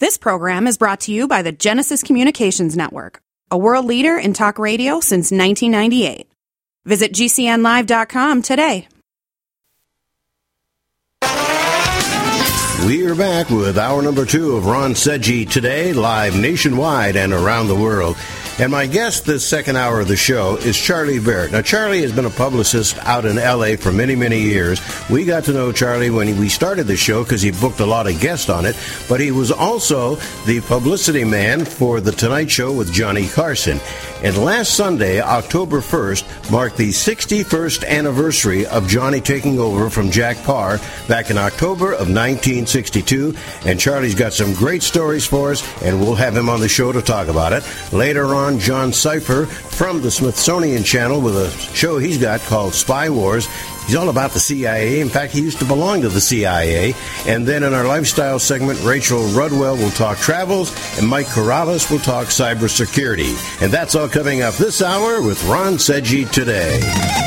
This program is brought to you by the Genesis Communications Network, a world leader in talk radio since 1998. Visit GCNlive.com today. We are back with hour number 2 of Ron Seggi Today, live nationwide and around the world. And my guest this second hour of the show is Charlie Barrett. Now, Charlie has been a publicist out in L.A. for many, many years. We got to know Charlie when we started the show because he booked a lot of guests on it. But he was also the publicity man for The Tonight Show with Johnny Carson. And last Sunday, October 1st, marked the 61st anniversary of Johnny taking over from Jack Paar back in October of 1962. And Charlie's got some great stories for us, and we'll have him on the show to talk about it. Later on, John Cipher from the Smithsonian Channel with a show he's got called Spy Wars. He's all about the CIA. In fact, he used to belong to the CIA. And then in our lifestyle segment, Rachel Rudwell will talk travels, and Mike Corrales will talk cybersecurity. And that's all coming up this hour with Ron Seggi Today.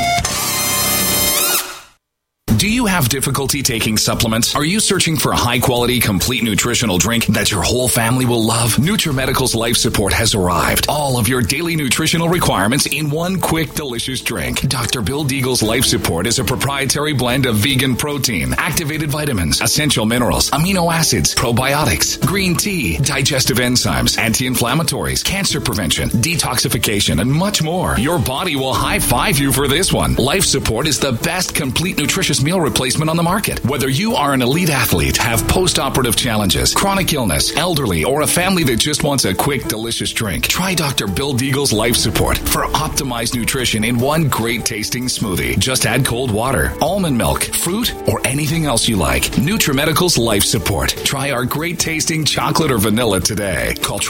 Do you have difficulty taking supplements? Are you searching for a high-quality, complete nutritional drink that your whole family will love? NutriMedical's Life Support has arrived. All of your daily nutritional requirements in one quick, delicious drink. Dr. Bill Deagle's Life Support is a proprietary blend of vegan protein, activated vitamins, essential minerals, amino acids, probiotics, green tea, digestive enzymes, anti-inflammatories, cancer prevention, detoxification, and much more. Your body will high-five you for this one. Life Support is the best complete nutritious meal replacement on the market. Whether you are an elite athlete, have post-operative challenges, chronic illness, elderly, or a family that just wants a quick, delicious drink, try Dr. Bill Deagle's Life Support for optimized nutrition in one great tasting smoothie. Just add cold water, almond milk, fruit, or anything else you like. NutriMedical's Life Support. Try our great tasting chocolate or vanilla today. Call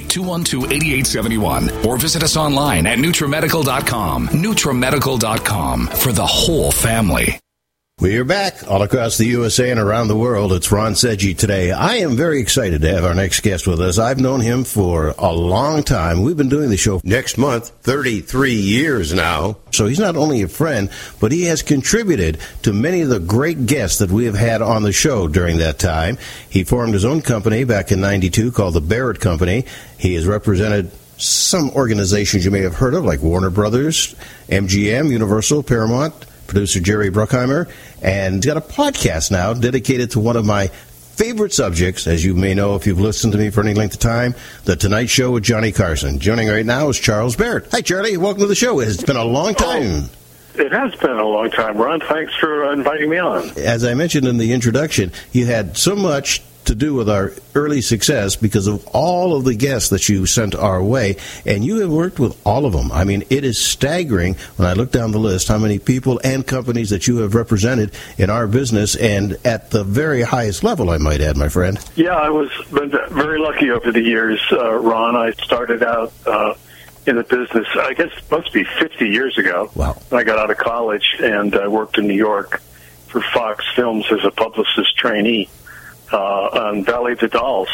888-212-8871 or visit us online at NutriMedical.com. NutriMedical.com for the whole family. We are back all across the USA and around the world. It's Ron Seggi Today. I am very excited to have our next guest with us. I've known him for a long time. We've been doing the show next month, 33 years now. So he's not only a friend, but he has contributed to many of the great guests that we have had on the show during that time. He formed his own company back in 92 called the Barrett Company. He has represented some organizations you may have heard of, like Warner Brothers, MGM, Universal, Paramount, producer Jerry Bruckheimer, and he's got a podcast now dedicated to one of my favorite subjects, as you may know if you've listened to me for any length of time, The Tonight Show with Johnny Carson. Joining right now is Charles Barrett. Hi, Charlie. Welcome to the show. It's been a long time. It has been a long time, Ron. Thanks for inviting me on. As I mentioned in the introduction, you had so much to do with our early success because of all of the guests that you sent our way, and you have worked with all of them. I mean, it is staggering when I look down the list how many people and companies that you have represented in our business, and at the very highest level, I might add, my friend. Yeah, I was been very lucky over the years, Ron. I started out in the business, I guess it must be 50 years ago. Wow. When I got out of college, and I worked in New York for Fox Films as a publicist trainee. On Valley of the Dolls.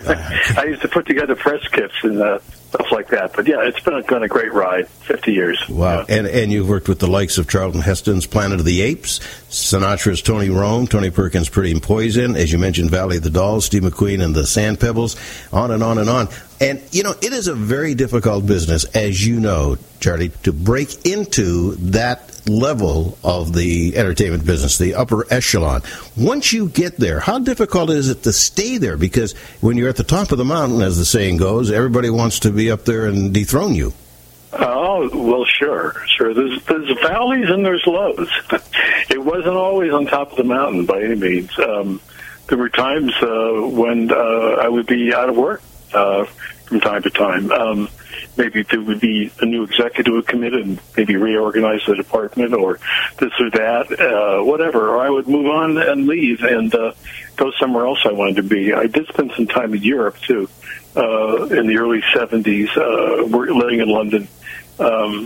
I used to put together press kits and stuff like that. But, yeah, it's been a great ride, 50 years. Wow. Yeah. And you've worked with the likes of Charlton Heston's Planet of the Apes, Sinatra's Tony Rome, Tony Perkins' Pretty in Poison, as you mentioned, Valley of the Dolls, Steve McQueen and the Sand Pebbles, on and on and on. And, you know, it is a very difficult business, as you know, Charlie, to break into that level of the entertainment business, the upper echelon. Once you get there, how difficult is it to stay there? Because when you're at the top of the mountain, as the saying goes, everybody wants to be up there and dethrone you. Oh, well, sure. There's valleys and there's lows. It wasn't always on top of the mountain by any means. There were times when I would be out of work from time to time. Maybe there would be a new executive who come in and maybe reorganize the department or this or that, whatever. Or I would move on and leave and go somewhere else I wanted to be. I did spend some time in Europe, too, in the early 70s, living in London. So,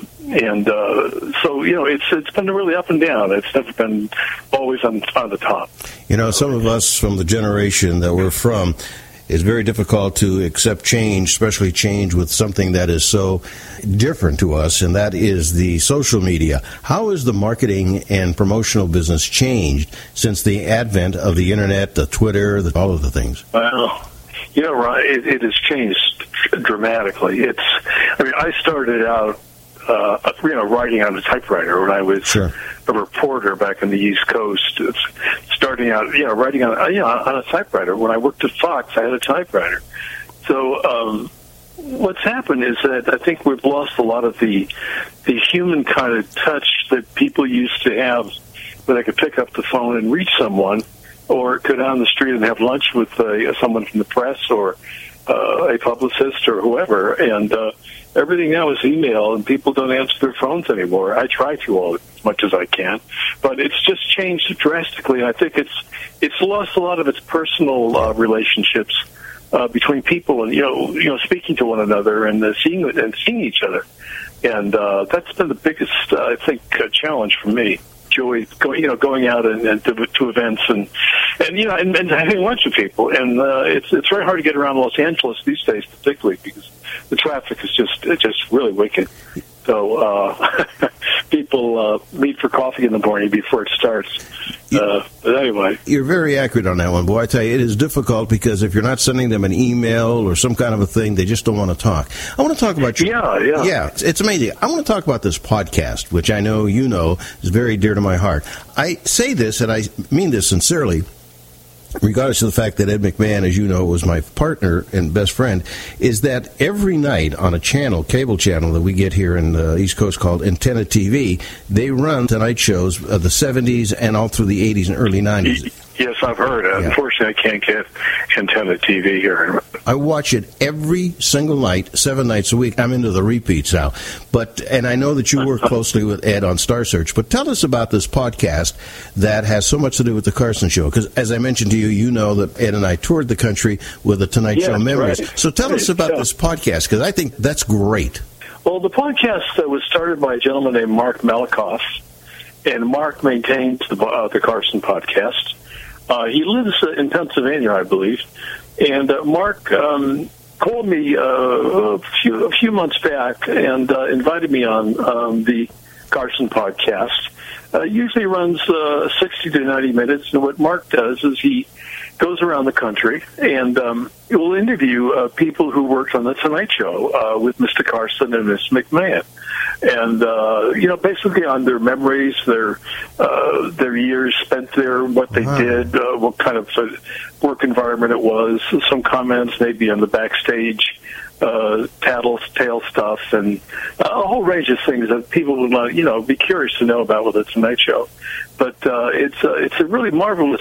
you know, it's been really up and down. It's never been always on the top. You know, some of us from the generation that we're from, it's very difficult to accept change, especially change with something that is so different to us, and that is the social media. How has the marketing and promotional business changed since the advent of the Internet, the Twitter, all of the things? Well, Ron, it has changed dramatically. I started out, writing on a typewriter when I was a reporter back in the East Coast. Starting out, writing on a typewriter. When I worked at Fox, I had a typewriter. So what's happened is that I think we've lost a lot of the human kind of touch that people used to have, where they could pick up the phone and reach someone, or go down the street and have lunch with someone from the press or a publicist or whoever. And everything now is email, and people don't answer their phones anymore. I try to all as much as I can, but it's just changed drastically. And I think it's lost a lot of its personal relationships between people, and speaking to one another and seeing each other. And that's been the biggest, I think, challenge for me. Joy going out and to events and having lunch with people, and it's very hard to get around Los Angeles these days, particularly because the traffic is just really wicked. So people meet for coffee in the morning before it starts. But anyway, you're very accurate on that one, boy. I tell you, it is difficult because if you're not sending them an email or some kind of a thing, they just don't want to talk. I want to talk about you. Yeah, it's amazing. I want to talk about this podcast, which I know is very dear to my heart. I say this, and I mean this sincerely, regardless of the fact that Ed McMahon, as you know, was my partner and best friend, is that every night on a cable channel that we get here in the East Coast called Antenna TV, they run Tonight shows of the 70s and all through the 80s and early 90s. Yes, I've heard. Yeah. Unfortunately, I can't get Antenna TV here. I watch it every single night, 7 nights a week. I'm into the repeats now. And I know that you work closely with Ed on Star Search, but tell us about this podcast that has so much to do with the Carson Show. Because as I mentioned to you, you know that Ed and I toured the country with the Tonight Show memories. Right. So tell us about this podcast, because I think that's great. Well, the podcast was started by a gentleman named Mark Malikoff, and Mark maintains the Carson podcast. He lives in Pennsylvania, I believe, and Mark called me a few months back and invited me on the Carson podcast. Usually runs 60 to 90 minutes, and what Mark does is he goes around the country and he will interview people who worked on the Tonight Show with Mr. Carson and Ms. McMahon. And basically on their memories, their years spent there, what they did, what kind of work environment it was, some comments maybe on the backstage tattletale stuff, and a whole range of things that people would be curious to know about with the Tonight Show. But it's a really marvelous.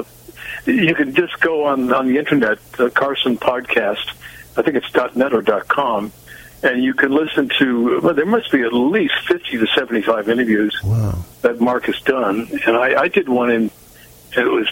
You can just go on the internet, Carson Podcast. I think it's .net or .com. And you can listen to, there must be at least 50 to 75 interviews that Mark has done. And I did one it was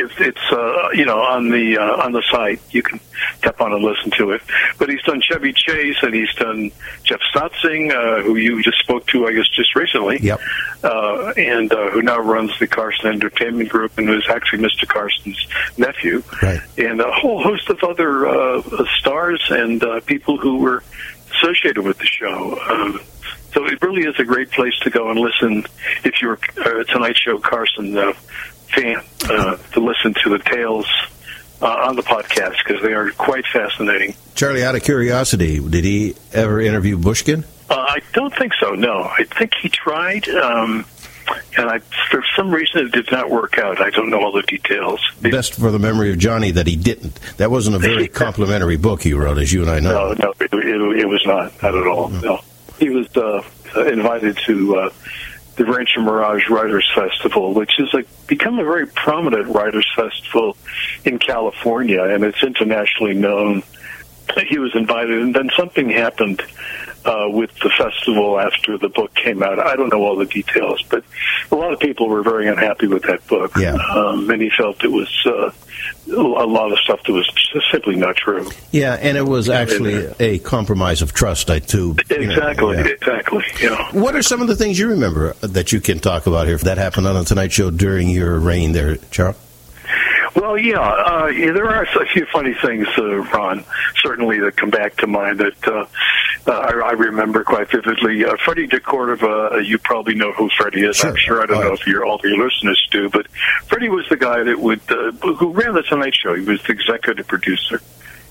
on the site. You can tap on and listen to it. But he's done Chevy Chase, and he's done Jeff Stotzing, who you just spoke to, I guess, just recently. Yep. And who now runs the Carson Entertainment Group and is actually Mr. Carson's nephew. Right. And a whole host of other stars and people who were associated with the show. So it really is a great place to go and listen if you're a Tonight Show Carson fan, to listen to the tales on the podcast, because they are quite fascinating. Charlie, out of curiosity, did he ever interview Bushkin? I don't think so, no. I think he tried, and for some reason it did not work out. I don't know all the details. Best for the memory of Johnny that he didn't. That wasn't a very complimentary book he wrote, as you and I know. No, it was not at all. No. He was invited to the Rancho Mirage Writers Festival, which is become a very prominent writers festival in California, and it's internationally known. He was invited, and then something happened with the festival after the book came out. I don't know all the details, but a lot of people were very unhappy with that book. Yeah. Many felt it was a lot of stuff that was simply not true. Yeah, and it was actually a compromise of trust, too. Exactly, exactly. Yeah. What are some of the things you remember that you can talk about here that happened on the Tonight Show during your reign there, Charles? Well, there are a few funny things, Ron, certainly that come back to mind that I remember quite vividly. Freddie DeCordova, you probably know who Freddie is. Sure. I'm sure. I don't know if all your listeners do, but Freddie was the guy that who ran the Tonight Show. He was the executive producer.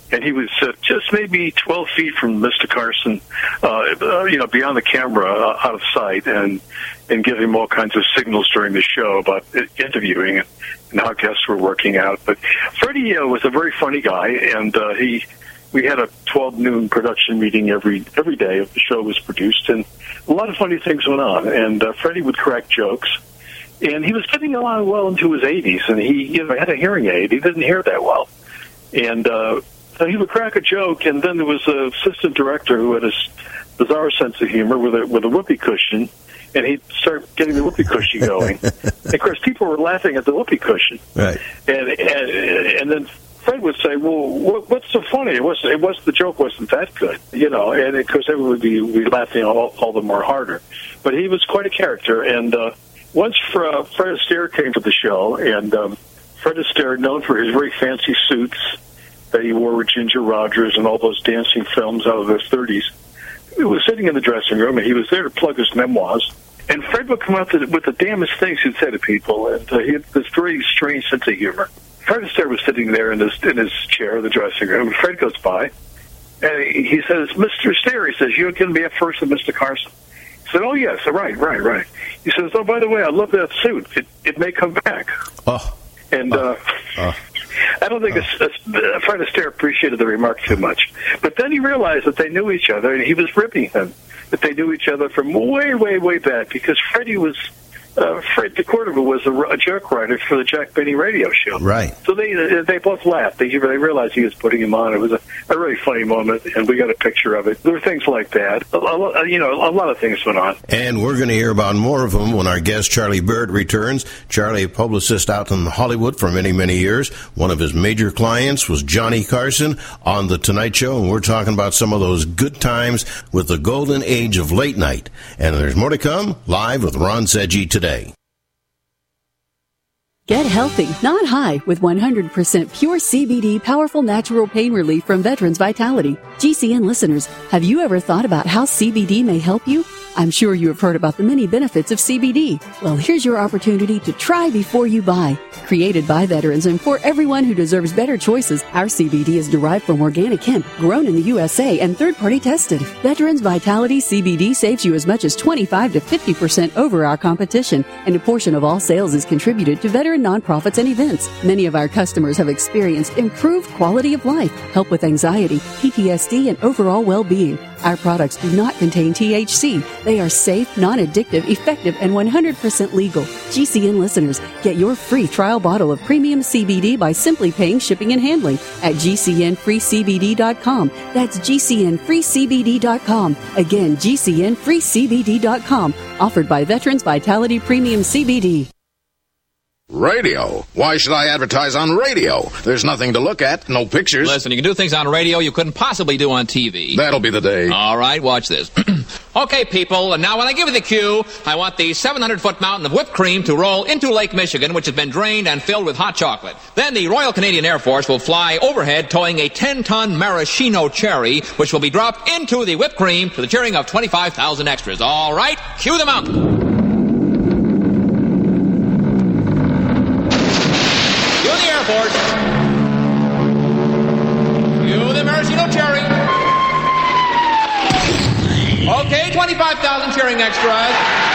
and he was just maybe 12 feet from Mr. Carson, beyond the camera, out of sight, and giving him all kinds of signals during the show about interviewing and how guests were working out. But Freddie was a very funny guy, and we had a 12 noon production meeting every day if the show was produced, and a lot of funny things went on. And Freddie would crack jokes, and he was getting along well into his 80s, and he had a hearing aid. He didn't hear that well, and so he would crack a joke, and then there was an assistant director who had a bizarre sense of humor with a whoopee cushion, and he'd start getting the whoopee cushion going. And of course, people were laughing at the whoopee cushion, right? And then Fred would say, "Well, what's so funny? The joke wasn't that good, And of course, everyone would be laughing all the more harder. But he was quite a character. And once Fred Astaire came to the show, and Fred Astaire, known for his very fancy suits that he wore with Ginger Rogers and all those dancing films out of the 30s, he was sitting in the dressing room, and he was there to plug his memoirs. And Fred would come out with the damnest things he'd say to people, and he had this very strange sense of humor. Fred Astaire was sitting there in his chair in the dressing room. Fred goes by, and he says, "Mr. Astaire," he says, "you're going to be up first with Mr. Carson." He said, "Oh, yes, right. He says, "Oh, by the way, I love that suit. It may come back." Oh. And I don't think Fred Astaire appreciated the remark too much. But then he realized that they knew each other, and he was ribbing him, that they knew each other from way, way, way back, because Fred DeCordova was a joke writer for the Jack Benny radio show. Right. So they both laughed. They realized he was putting him on. It was a really funny moment, and we got a picture of it. There were things like that. A lot of things went on. And we're going to hear about more of them when our guest Charlie Barrett returns. Charlie, a publicist out in Hollywood for many, many years. One of his major clients was Johnny Carson on The Tonight Show, and we're talking about some of those good times with the golden age of late night. And there's more to come live with Ron Sedgey today. Get healthy, not high, with 100% pure CBD powerful natural pain relief from Veterans Vitality. GCN listeners, have you ever thought about how CBD may help you? I'm sure you have heard about the many benefits of CBD. Well, here's your opportunity to try before you buy. Created by veterans and for everyone who deserves better choices, our CBD is derived from organic hemp, grown in the USA, and third-party tested. Veterans Vitality CBD saves you as much as 25 to 50% over our competition, and a portion of all sales is contributed to veteran nonprofits and events. Many of our customers have experienced improved quality of life, help with anxiety, PTSD, and overall well-being. Our products do not contain THC. They are safe, non-addictive, effective, and 100% legal. GCN listeners, get your free trial bottle of premium CBD by simply paying shipping and handling at GCNFreeCBD.com. That's GCNFreeCBD.com. Again, GCNFreeCBD.com. Offered by Veterans Vitality Premium CBD. Radio? Why should I advertise on radio? There's nothing to look at, no pictures. Listen, you can do things on radio you couldn't possibly do on TV. That'll be the day. All right, watch this. Okay, people, and now when I give you the cue, I want the 700-foot mountain of whipped cream to roll into Lake Michigan, which has been drained and filled with hot chocolate. Then the Royal Canadian Air Force will fly overhead towing a 10-ton maraschino cherry, which will be dropped into the whipped cream to the cheering of 25,000 extras. All right, cue the mountain. Force. Cue the maraschino cherry. Okay, 25,000 cheering extras.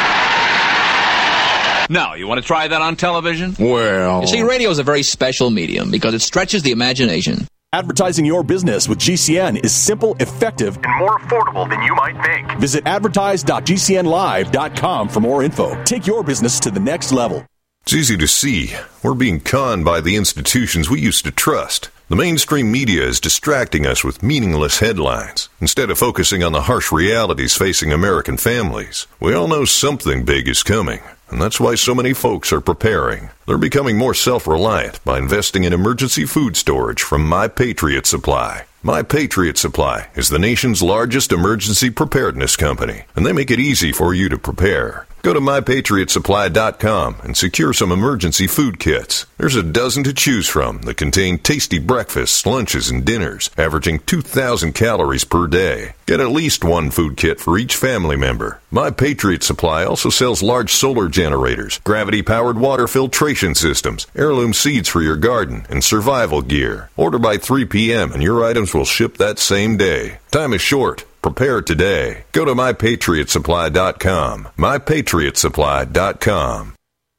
Now, you want to try that on television? Well... You see, radio is a very special medium because it stretches the imagination. Advertising your business with GCN is simple, effective, and more affordable than you might think. Visit advertise.gcnlive.com for more info. Take your business to the next level. It's easy to see. We're being conned by the institutions we used to trust. The mainstream media is distracting us with meaningless headlines, instead of focusing on the harsh realities facing American families. We all know something big is coming, and that's why so many folks are preparing. They're becoming more self-reliant by investing in emergency food storage from My Patriot Supply. My Patriot Supply is the nation's largest emergency preparedness company, and they make it easy for you to prepare. Go to MyPatriotSupply.com and secure some emergency food kits. There's a dozen to choose from that contain tasty breakfasts, lunches, and dinners, averaging 2,000 calories per day. Get at least one food kit for each family member. My Patriot Supply also sells large solar generators, gravity-powered water filtration systems, heirloom seeds for your garden, and survival gear. Order by 3 p.m. and your items will ship that same day. Time is short. Prepare today. Go to MyPatriotSupply.com. MyPatriotSupply.com.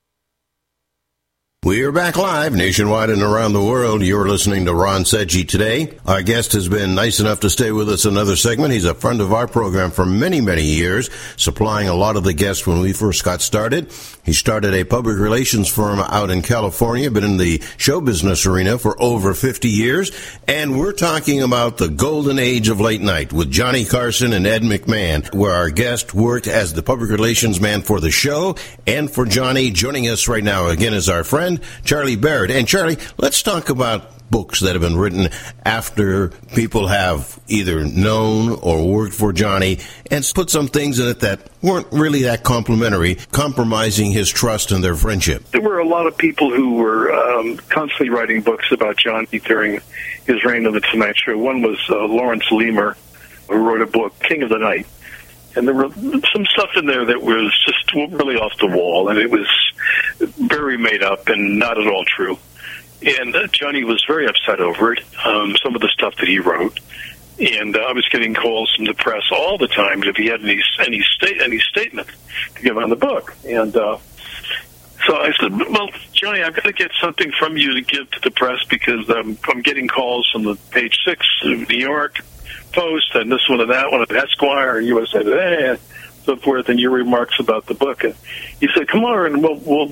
We are back live nationwide and around the world. You're listening to Ron Sedgy Today. Our guest has been nice enough to stay with us another segment. He's a friend of our program for many, many years, supplying a lot of the guests when we first got started. He started a public relations firm out in California, been in the show business arena for over 50 years. And we're talking about the golden age of late night with Johnny Carson and Ed McMahon, where our guest worked as the public relations man for the show and for Johnny. Joining us right now again is our friend, Charlie Barrett. And Charlie, let's talk about books that have been written after people have either known or worked for Johnny and put some things in it that weren't really that complimentary, compromising his trust and their friendship. There were a lot of people who were constantly writing books about Johnny during his reign of The Tonight Show. One was Lawrence Leamer, who wrote a book, King of the Night. And there were some stuff in there that was just really off the wall, and it was very made up and not at all true. And Johnny was very upset over it, some of the stuff that he wrote. And I was getting calls from the press all the time if he had any statement to give on the book. And so I said, well, Johnny, I've got to get something from you to give to the press because I'm getting calls from the Page 6 of New York Post and this one and that one at Esquire and USA Today and so forth, and your remarks about the book. And he said, come on, and we'll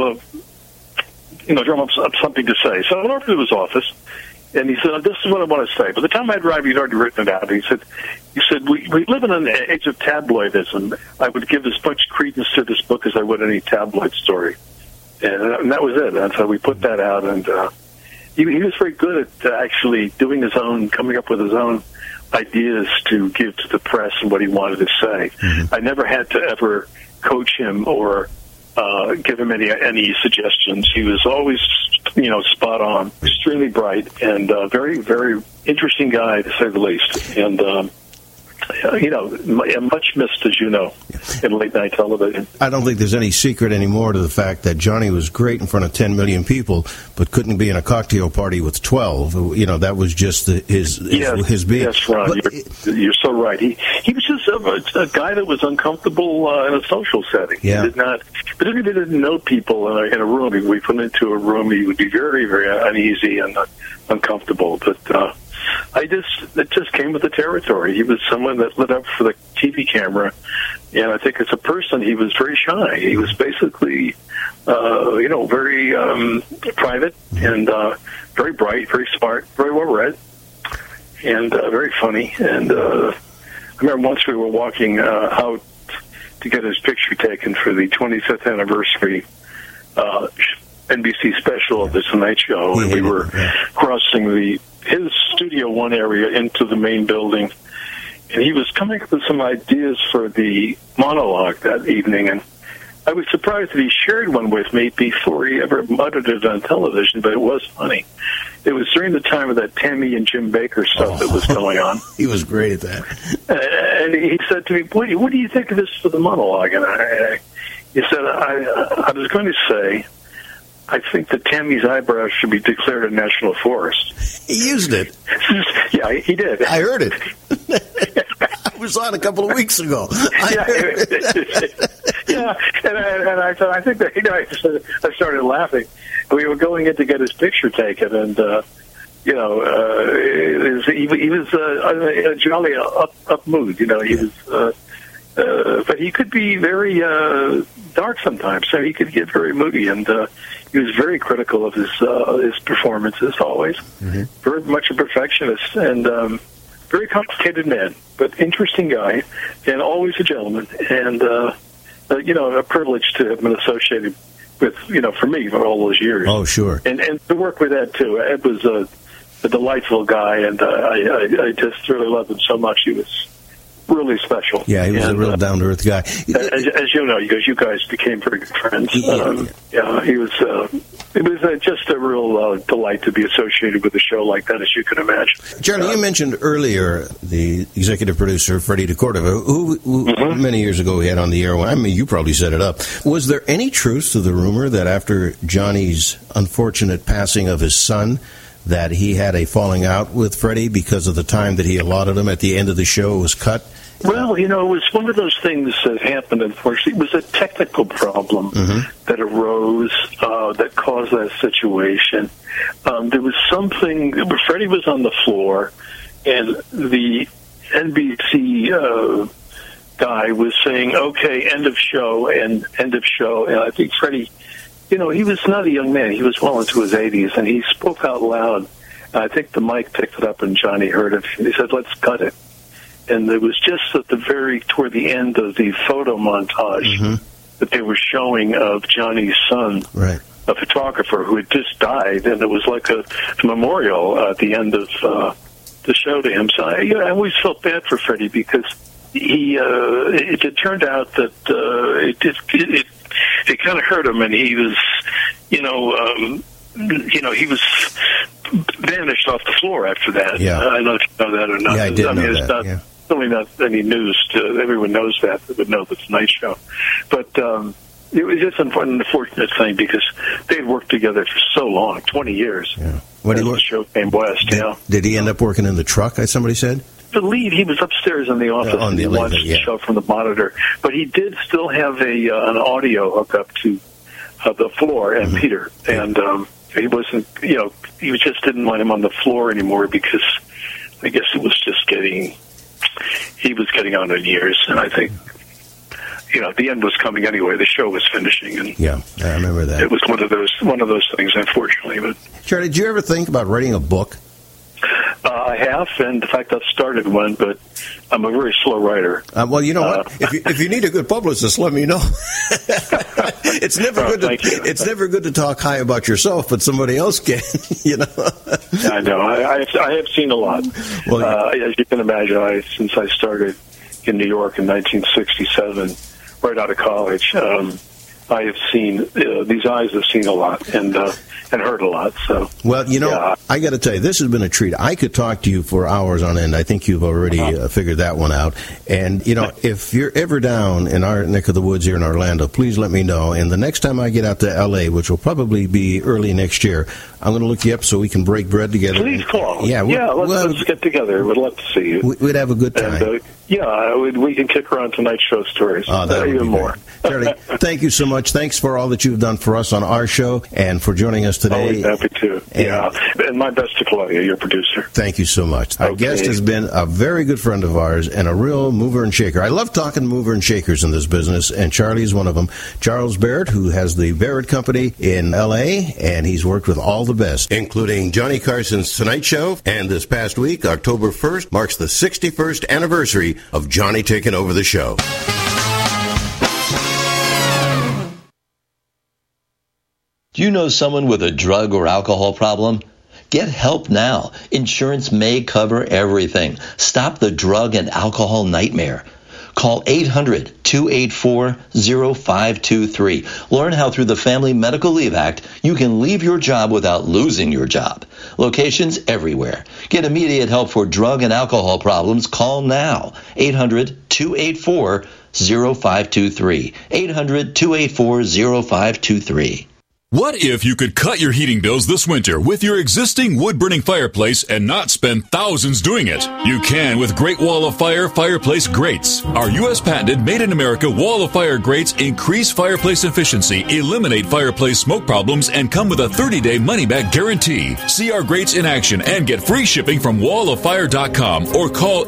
drum up something to say. So I went over to his office, and he said, this is what I want to say. By the time I'd arrived, he'd already written it out. He said, we live in an age of tabloidism. I would give as much credence to this book as I would any tabloid story. And that was it. And so we put that out, and he was very good at actually doing his own, coming up with his own ideas to give to the press and what he wanted to say. Mm-hmm. I never had to ever coach him or give him any suggestions. He was always, spot on, extremely bright, and very, very interesting guy, to say the least. And, much missed, as you know, in late-night television. I don't think there's any secret anymore to the fact that Johnny was great in front of 10 million people, but couldn't be in a cocktail party with 12. That was just his being. Yes, Ron, you're so right. He was just a guy that was uncomfortable in a social setting. Yeah. He didn't know people in a room. If we put him into a room, he would be very, very uneasy and uncomfortable. But it just came with the territory. He was someone that lit up for the TV camera, and I think as a person, he was very shy. He was basically, very private and very bright, very smart, very well read, and very funny. And I remember once we were walking out to get his picture taken for the 25th anniversary NBC special of The Tonight Show, and we were crossing his Studio One area into the main building, and he was coming up with some ideas for the monologue that evening, and I was surprised that he shared one with me before he ever muttered it on television, but it was funny. It was during the time of that Tammy and Jim Baker stuff that was going on. He was great at that. And he said to me, what do you think of this for the monologue? And he said, I was going to say, I think that Tammy's eyebrows should be declared a national forest. He used it. Yeah, he did. I heard it. I was on a couple of weeks ago. Yeah, and I think that I started laughing. We were going in to get his picture taken, and he was in a jolly up mood. He was, but he could be very dark sometimes. So he could get very moody, and he was very critical of his performances always. Mm-hmm. Very much a perfectionist, and very complicated man, but interesting guy, and always a gentleman, and a privilege to have been associated with, for me, for all those years. Oh, sure. And to work with Ed, too. Ed was a delightful guy, and I just really loved him so much. He was really special. Yeah, he was a real down-to-earth guy. As you know, because you guys became very good friends. He was. It was just a real delight to be associated with a show like that, as you can imagine. Charlie, you mentioned earlier the executive producer, Freddie DeCordova, who many years ago we had on the air. I mean, you probably set it up. Was there any truth to the rumor that after Johnny's unfortunate passing of his son, that he had a falling out with Freddie because of the time that he allotted him at the end of the show was cut? Well, it was one of those things that happened, unfortunately. It was a technical problem that arose that caused that situation. There was something, Freddie was on the floor, and the NBC guy was saying, okay, end of show, and I think Freddie, he was not a young man. He was well into his 80s, and he spoke out loud. I think the mic picked it up, and Johnny heard it. He said, let's cut it. And it was just toward the end of the photo montage that they were showing of Johnny's son, right, a photographer who had just died, and it was like a memorial at the end of the show to him. So I always felt bad for Freddie because it turned out that it kind of hurt him, and he was, he was vanished off the floor after that. Yeah. I don't know if you know that or not. Yeah, I did know that. It's certainly not any news. Everyone knows that. They would know the Tonight Show. But it was just an unfortunate thing because they had worked together for so long, 20 years. Yeah. The show came west. Did he end up working in the truck, as somebody said? I believe he was upstairs in the office and he watched the show from the monitor. But he did still have an audio hookup to the floor and Peter. And he wasn't, he just didn't want him on the floor anymore because I guess it was just he was getting on in years. And I think, the end was coming anyway. The show was finishing. And yeah, I remember that. It was one of those things, unfortunately. But Charlie, did you ever think about writing a book? I have, and in fact, I've started one, but I'm a very slow writer. Well, you know what? If you need a good publicist, let me know. It's never good. It's never good to talk high about yourself, but somebody else can. I know. I have seen a lot. Well, as you can imagine, since I started in New York in 1967, right out of college, I have seen these eyes have seen a lot and heard a lot. So, well, I got to tell you, this has been a treat. I could talk to you for hours on end. I think you've already figured that one out. And if you're ever down in our neck of the woods here in Orlando, please let me know. And the next time I get out to L.A., which will probably be early next year, I'm going to look you up so we can break bread together. Please call. Yeah, let's get together. We'd love to see you. We'd have a good time. And, we can kick around Tonight Show stories. That even more. Charlie, thank you so much. Thanks for all that you've done for us on our show and for joining us today. Always happy to. And my best to Claudia, your producer. Thank you so much. Our guest has been a very good friend of ours and a real mover and shaker. I love talking mover and shakers in this business, and Charlie's one of them. Charles Barrett, who has the Barrett Company in L.A., and he's worked with all the best, including Johnny Carson's Tonight Show. And this past week, October 1st, marks the 61st anniversary of Johnny taking over the show. Do you know someone with a drug or alcohol problem? Get help now. Insurance may cover everything. Stop the drug and alcohol nightmare. Call 800-284-0523. Learn how through the Family Medical Leave Act you can leave your job without losing your job. Locations everywhere. Get immediate help for drug and alcohol problems. Call now. 800-284-0523. 800-284-0523. What if you could cut your heating bills this winter with your existing wood-burning fireplace and not spend thousands doing it? You can with Great Wall of Fire fireplace grates. Our U.S. patented made-in-America Wall of Fire grates increase fireplace efficiency, eliminate fireplace smoke problems, and come with a 30-day money-back guarantee. See our grates in action and get free shipping from walloffire.com or call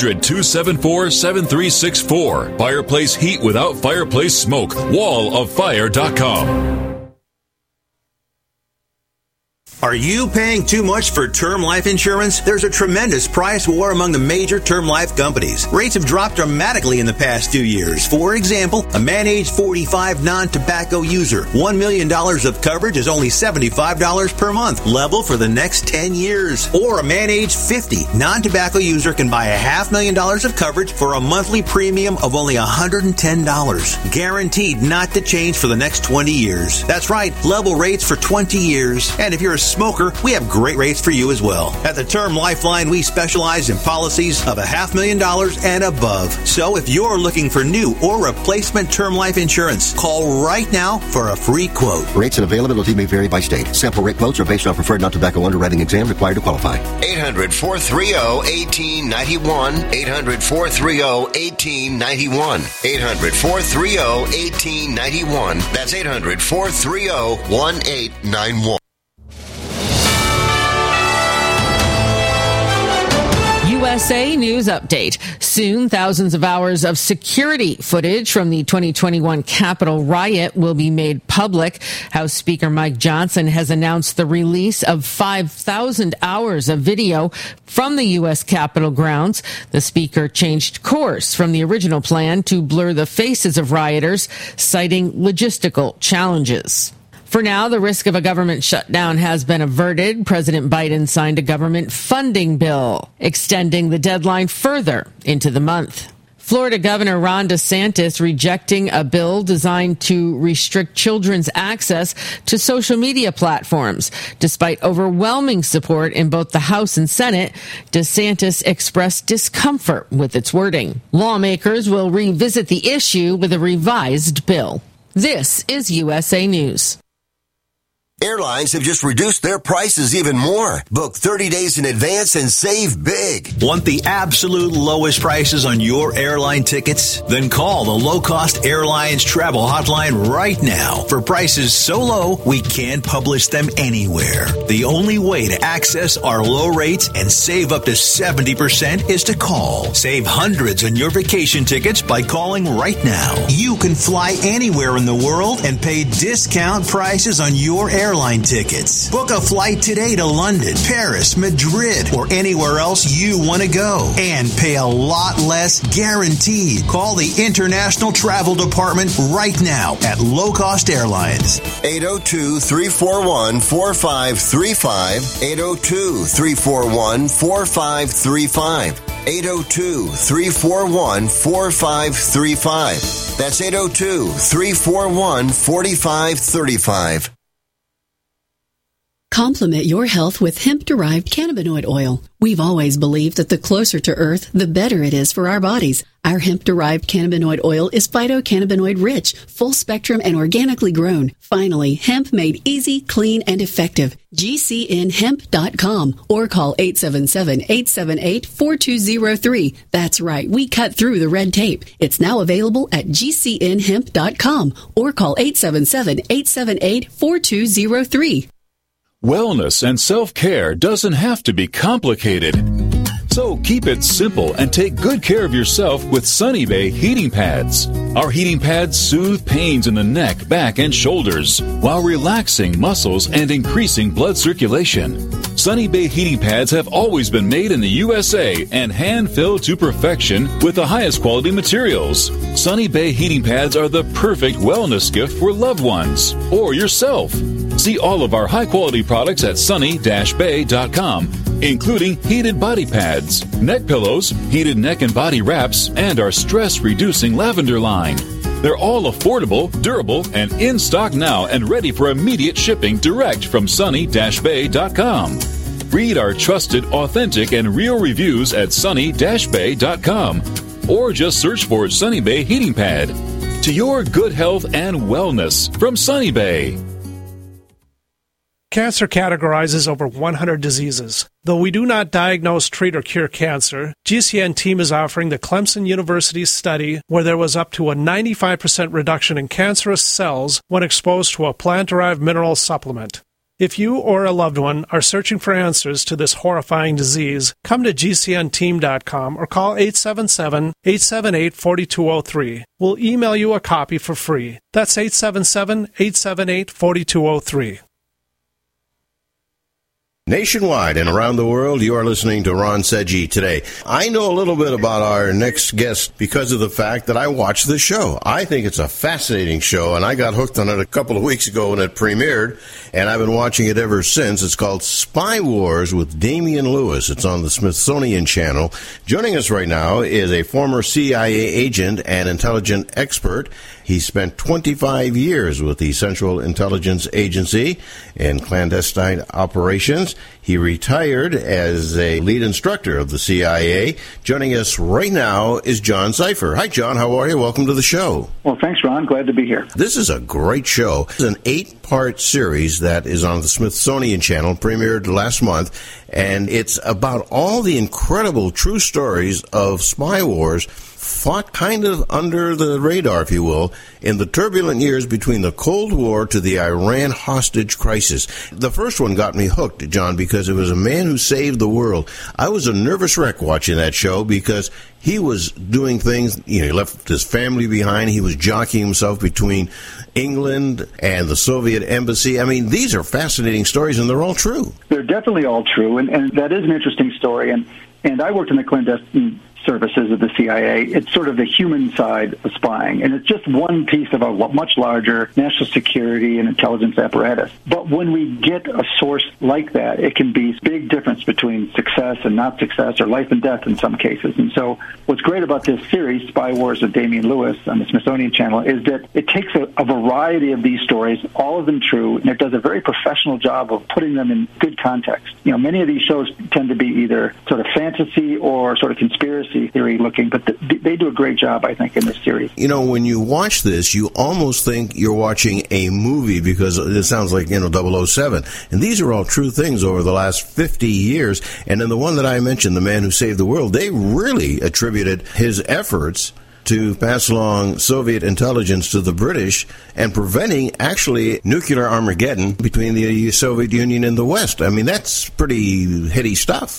800-274-7364. Fireplace heat without fireplace smoke. walloffire.com. Are you paying too much for term life insurance? There's a tremendous price war among the major term life companies. Rates have dropped dramatically in the past 2 years. For example, a man age 45 non-tobacco user, $1 million of coverage is only $75 per month, level for the next 10 years. Or a man age 50 non-tobacco user can buy $500,000 of coverage for a monthly premium of only $110. Guaranteed not to change for the next 20 years. That's right, level rates for 20 years. And if you're a smoker, we have great rates for you as well. At the Term Lifeline, we specialize in policies of $500,000 and above. So if you're looking for new or replacement term life insurance, call right now for a free quote. Rates and availability may vary by state. Sample rate quotes are based on preferred non-tobacco underwriting exam required to qualify. 800-430-1891. 800-430-1891. 800-430-1891. That's 800-430-1891. USA News Update. Soon, thousands of hours of security footage from the 2021 Capitol riot will be made public. House Speaker Mike Johnson has announced the release of 5,000 hours of video from the U.S. Capitol grounds. The Speaker changed course from the original plan to blur the faces of rioters, citing logistical challenges. For now, the risk of a government shutdown has been averted. President Biden signed a government funding bill, extending the deadline further into the month. Florida Governor Ron DeSantis rejecting a bill designed to restrict children's access to social media platforms. Despite overwhelming support in both the House and Senate, DeSantis expressed discomfort with its wording. Lawmakers will revisit the issue with a revised bill. This is USA News. Airlines have just reduced their prices even more. Book 30 days in advance and save big. Want the absolute lowest prices on your airline tickets? Then call the Low Cost Airlines Travel Hotline right now for prices so low we can't publish them anywhere. The only way to access our low rates and save up to 70% is to call. Save hundreds on your vacation tickets by calling right now. You can fly anywhere in the world and pay discount prices on your airline tickets. Book a flight today to London, Paris, Madrid, or anywhere else you want to go and pay a lot less guaranteed. Call the International Travel Department right now at Low Cost Airlines. 802-341-4535. 802-341-4535. 802-341-4535. That's 802-341-4535. Complement your health with hemp-derived cannabinoid oil. We've always believed that the closer to Earth, the better it is for our bodies. Our hemp-derived cannabinoid oil is phytocannabinoid-rich, full-spectrum, and organically grown. Finally, hemp made easy, clean, and effective. GCNhemp.com or call 877-878-4203. That's right, we cut through the red tape. It's now available at GCNhemp.com or call 877-878-4203. Wellness and self-care doesn't have to be complicated. So keep it simple and take good care of yourself with Sunny Bay heating pads. Our heating pads soothe pains in the neck, back, and shoulders while relaxing muscles and increasing blood circulation. Sunny Bay heating pads have always been made in the USA and hand-filled to perfection with the highest quality materials. Sunny Bay heating pads are the perfect wellness gift for loved ones or yourself. See all of our high-quality products at sunny-bay.com, including heated body pads, neck pillows, heated neck and body wraps, and our stress-reducing lavender line. They're all affordable, durable, and in stock now and ready for immediate shipping direct from sunny-bay.com. Read our trusted, authentic, and real reviews at sunny-bay.com or just search for Sunny Bay Heating Pad. To your good health and wellness from Sunny Bay. Cancer categorizes over 100 diseases. Though we do not diagnose, treat, or cure cancer, GCN team is offering the Clemson University study where there was up to a 95% reduction in cancerous cells when exposed to a plant-derived mineral supplement. If you or a loved one are searching for answers to this horrifying disease, come to GCNteam.com or call 877-878-4203. We'll email you a copy for free. That's 877-878-4203. Nationwide and around the world, you are listening to Ron Seggi Today. I know a little bit about our next guest because of the fact that I watched the show. I think it's a fascinating show, and I got hooked on it a couple of weeks ago when it premiered, and I've been watching it ever since. It's called Spy Wars with Damian Lewis. It's on the Smithsonian Channel. Joining us right now is a former CIA agent and intelligence expert. He spent 25 years with the Central Intelligence Agency in clandestine operations. He retired as a lead instructor of the CIA. Joining us right now is John Sipher. Hi, John. How are you? Welcome to the show. Well, thanks, Ron. Glad to be here. This is a great show. It's an 8-part series that is on the Smithsonian Channel, premiered last month, and it's about all the incredible true stories of spy wars fought kind of under the radar, if you will, in the turbulent years between the Cold War to the Iran hostage crisis. The first one got me hooked, John, because it was a man who saved the world. I was a nervous wreck watching that show because he was doing things, he left his family behind. He was jockeying himself between England and the Soviet embassy. I mean, these are fascinating stories, and they're all true. They're definitely all true, and that is an interesting story. And I worked in the clandestine services of the CIA. It's sort of the human side of spying, and it's just one piece of a much larger national security and intelligence apparatus. But when we get a source like that, it can be a big difference between success and not success, or life and death in some cases. And so what's great about this series, Spy Wars with Damian Lewis on the Smithsonian Channel, is that it takes a variety of these stories, all of them true, and it does a very professional job of putting them in good context. Many of these shows tend to be either sort of fantasy or sort of conspiracy theory looking, but they do a great job, I think, in this series. When you watch this, you almost think you're watching a movie because it sounds like, 007. And these are all true things over the last 50 years. And in the one that I mentioned, The Man Who Saved the World, they really attributed his efforts to pass along Soviet intelligence to the British and preventing, actually, nuclear Armageddon between the Soviet Union and the West. I mean, that's pretty heady stuff.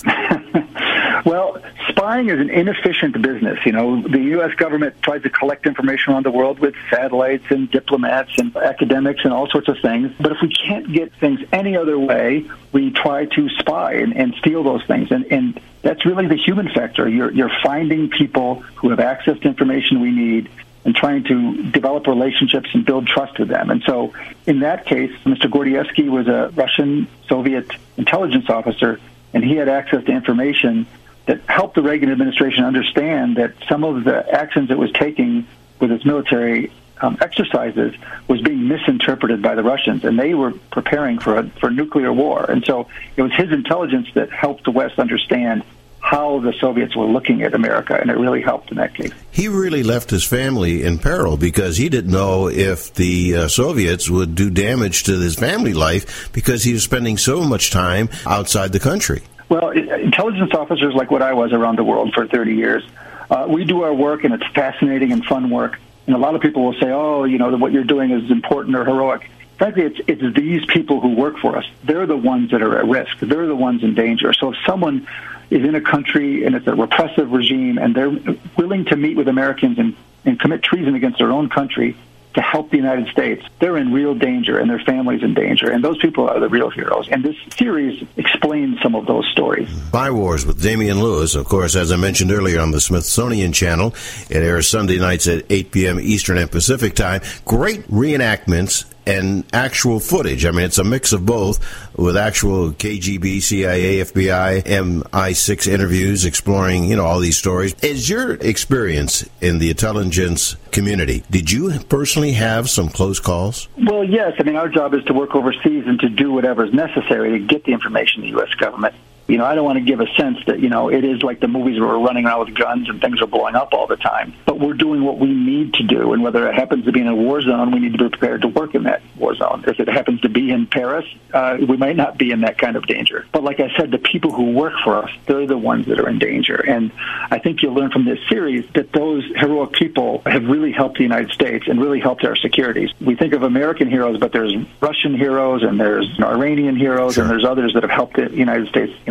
Well, spying is an inefficient business. The U.S. government tries to collect information around the world with satellites and diplomats and academics and all sorts of things. But if we can't get things any other way, we try to spy and steal those things. And that's really the human factor. You're finding people who have access to information we need and trying to develop relationships and build trust with them. And so in that case, Mr. Gordievsky was a Russian Soviet intelligence officer, and he had access to information that helped the Reagan administration understand that some of the actions it was taking with its military exercises was being misinterpreted by the Russians, and they were preparing for nuclear war. And so it was his intelligence that helped the West understand how the Soviets were looking at America, and it really helped in that case. He really left his family in peril because he didn't know if the Soviets would do damage to his family life because he was spending so much time outside the country. Well, intelligence officers like what I was around the world for 30 years, we do our work, and it's fascinating and fun work. And a lot of people will say, what you're doing is important or heroic. Frankly, it's these people who work for us. They're the ones that are at risk. They're the ones in danger. So if someone is in a country and it's a repressive regime and they're willing to meet with Americans and commit treason against their own country to help the United States, they're in real danger, and their families in danger, and those people are the real heroes. And this series explains some of those stories. Spy Wars with Damian Lewis, of course, as I mentioned earlier, on the Smithsonian Channel. It airs Sunday nights at 8 p.m. Eastern and Pacific time. Great reenactments and actual footage. I mean, it's a mix of both, with actual KGB, CIA, FBI, MI6 interviews exploring, all these stories. Is your experience in the intelligence community, did you personally have some close calls? Well, yes. I mean, our job is to work overseas and to do whatever is necessary to get the information to the U.S. government. I don't want to give a sense that, it is like the movies where we're running around with guns and things are blowing up all the time. But we're doing what we need to do. And whether it happens to be in a war zone, we need to be prepared to work in that war zone. If it happens to be in Paris, we might not be in that kind of danger. But like I said, the people who work for us, they're the ones that are in danger. And I think you'll learn from this series that those heroic people have really helped the United States and really helped our securities. We think of American heroes, but there's Russian heroes and there's Iranian heroes, and there's others that have helped the United States,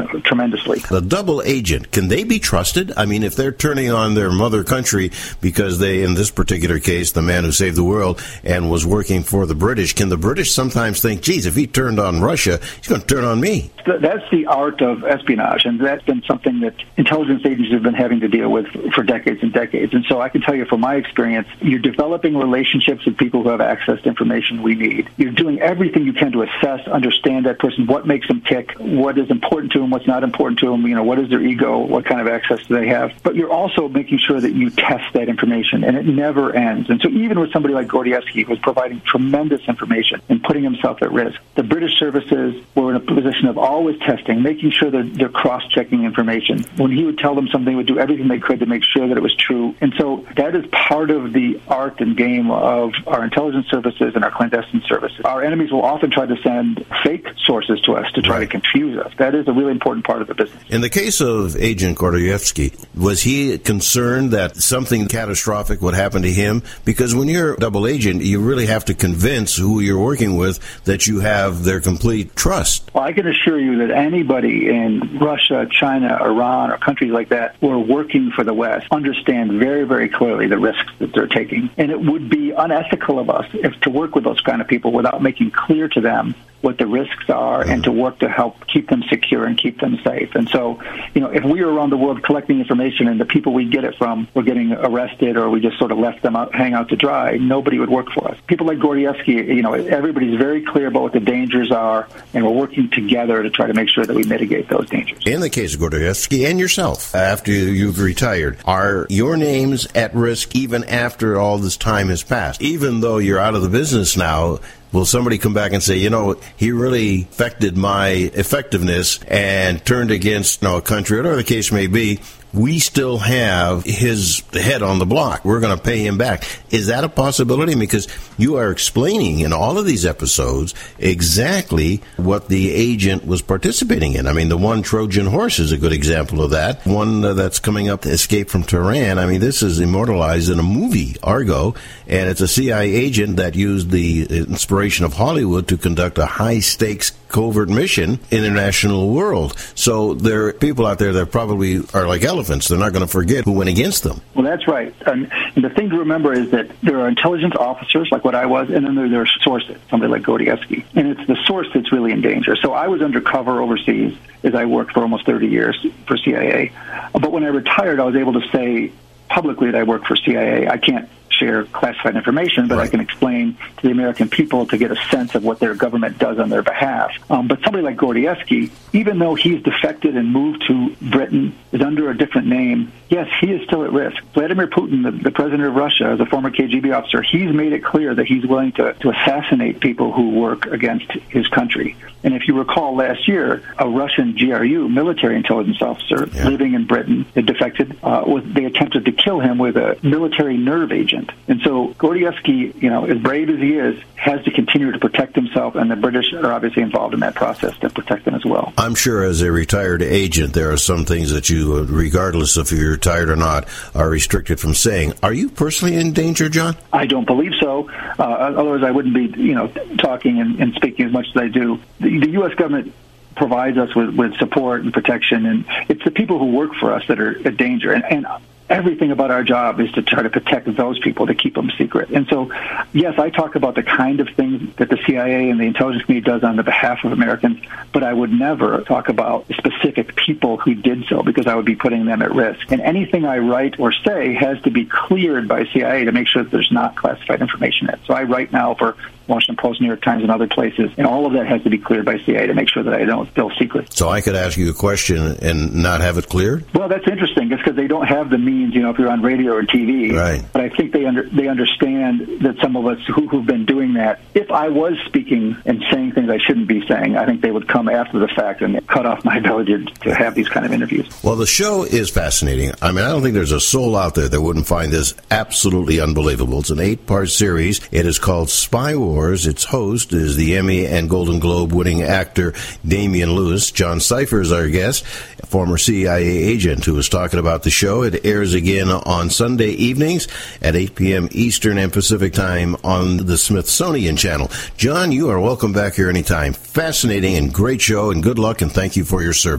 tremendously. The double agent, can they be trusted? I mean, if they're turning on their mother country because they, in this particular case, the man who saved the world and was working for the British, can the British sometimes think, geez, if he turned on Russia, he's going to turn on me? That's the art of espionage, and that's been something that intelligence agencies have been having to deal with for decades and decades. And so I can tell you from my experience, you're developing relationships with people who have access to information we need. You're doing everything you can to assess, understand that person, what makes them tick, what is important to them, what's not important to them, what is their ego, what kind of access do they have. But you're also making sure that you test that information, and it never ends. And so even with somebody like Gordievsky, who was providing tremendous information and putting himself at risk, the British services were in a position of always testing, making sure that they're cross-checking information. When he would tell them something, they would do everything they could to make sure that it was true. And so that is part of the art and game of our intelligence services and our clandestine services. Our enemies will often try to send fake sources to us to try to confuse us. That is a really important part of the business. In the case of Agent Gordievsky, was he concerned that something catastrophic would happen to him? Because when you're a double agent, you really have to convince who you're working with that you have their complete trust. Well, I can assure you that anybody in Russia, China, Iran, or countries like that who are working for the West understand very, very clearly the risks that they're taking. And it would be unethical of us to work with those kind of people without making clear to them what the risks are and to work to help keep them secure and keep them safe. And so, if we were around the world collecting information and the people we get it from were getting arrested or we just sort of left them out, hang out to dry, nobody would work for us. People like Gordievsky, everybody's very clear about what the dangers are, and we're working together to try to make sure that we mitigate those dangers. In the case of Gordievsky and yourself, after you've retired, are your names at risk even after all this time has passed? Even though you're out of the business now, will somebody come back and say, he really affected my effectiveness and turned against a country, whatever the case may be, we still have his head on the block. We're going to pay him back. Is that a possibility? Because you are explaining in all of these episodes exactly what the agent was participating in. I mean, the one Trojan horse is a good example of that. One that's coming up, Escape from Tehran. I mean, this is immortalized in a movie, Argo, and it's a CIA agent that used the inspiration of Hollywood to conduct a high-stakes covert mission in the international world. So there are people out there that probably are like elephants. They're not going to forget who went against them. Well, that's right. And the thing to remember is that there are intelligence officers, like what I was, and then there are sources, somebody like Gordievsky. And it's the source that's really in danger. So I was undercover overseas as I worked for almost 30 years for CIA. But when I retired, I was able to say publicly that I worked for CIA. I can't share classified information, but I can explain to the American people to get a sense of what their government does on their behalf. But somebody like Gordievsky, even though he's defected and moved to Britain, is under a different name, yes, he is still at risk. Vladimir Putin, the president of Russia, as a former KGB officer, he's made it clear that he's willing to assassinate people who work against his country. And if you recall last year, a Russian GRU military intelligence officer living in Britain, had defected, they attempted to kill him with a military nerve agent. And so Gordievsky, as brave as he is, has to continue to protect himself, and the British are obviously involved in that process to protect him as well. I'm sure as a retired agent, there are some things that you, regardless if you're retired or not, are restricted from saying. Are you personally in danger, John? I don't believe so. Otherwise, I wouldn't be, talking and speaking as much as I do. The U.S. government provides us with support and protection, and it's the people who work for us that are at danger. And everything about our job is to try to protect those people, to keep them secret. And so, yes, I talk about the kind of things that the CIA and the intelligence community does on the behalf of Americans, but I would never talk about specific people who did so, because I would be putting them at risk. And anything I write or say has to be cleared by CIA to make sure that there's not classified information in it. So I write now for Washington Post, New York Times, and other places, and all of that has to be cleared by CIA to make sure that I don't spill secrets. So I could ask you a question and not have it cleared? Well, that's interesting. It's because they don't have the means, if you're on radio or TV. Right. But I think they understand that some of us who've been doing that, if I was speaking and saying things I shouldn't be saying, I think they would come after the fact and cut off my ability to have these kind of interviews. Well, the show is fascinating. I mean, I don't think there's a soul out there that wouldn't find this absolutely unbelievable. It's an 8-part series. It is called Spy Wars. Its host is the Emmy and Golden Globe winning actor Damian Lewis. John Cipher is our guest, a former CIA agent who was talking about the show. It airs again on Sunday evenings at 8 p.m. Eastern and Pacific Time on the Smithsonian Channel. John, you are welcome back here anytime. Fascinating and great show, and good luck, and thank you for your service.